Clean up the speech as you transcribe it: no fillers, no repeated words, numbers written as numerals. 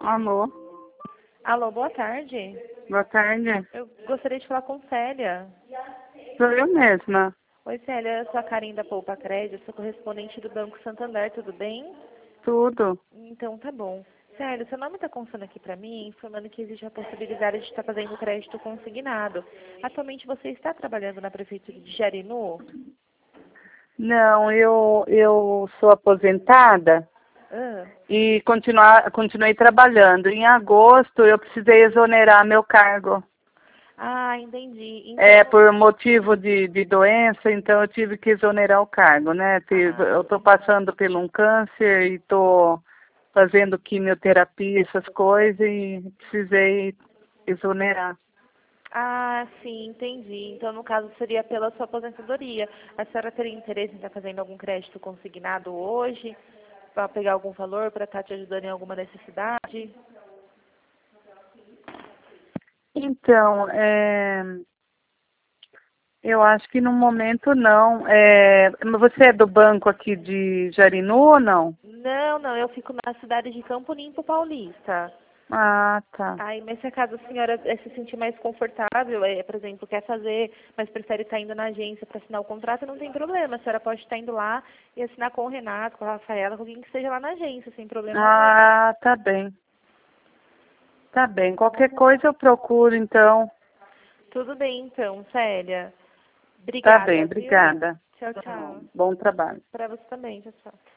Alô, Alô, boa tarde. boa tarde. Eu gostaria de falar com Célia. Sou eu mesma. Oi, Célia, eu sou a Karen da Poupa Crédito, sou correspondente do Banco Santander, tudo bem? Tudo. Então, tá bom. Célia, seu nome está constando aqui para mim, informando que existe a possibilidade de estar fazendo crédito consignado. Atualmente você está trabalhando na Prefeitura de Jarinu? Não, eu sou aposentada Ah, e continuei trabalhando. Em agosto eu precisei exonerar meu cargo. entendi. Então, Por motivo de doença, então eu tive que exonerar o cargo, né? Eu estou passando por um câncer e estou fazendo quimioterapia, essas coisas, e precisei exonerar. sim, entendi. Então, no caso, seria pela sua aposentadoria. A senhora teria interesse em estar fazendo algum crédito consignado hoje, para pegar algum valor, para estar te ajudando em alguma necessidade? Então, eu acho que no momento não. Você é do banco aqui de Jarinu ou não? Não, não, eu fico na cidade de Campo Limpo Paulista. Ah, tá. Aí, mas se acaso a senhora se sentir mais confortável, por exemplo, quer fazer, mas prefere estar indo na agência para assinar o contrato, não tem problema. A senhora pode estar indo lá e assinar com o Renato, com a Rafaela, com alguém que esteja lá na agência, sem problema algum. Ah, tá bem. Tá bem. Qualquer coisa eu procuro, então. Tudo bem, então, Célia. Tá bem, Obrigada, viu? obrigada. Tchau, Tá bom. tchau. Bom trabalho. Para você também, tchau, tchau.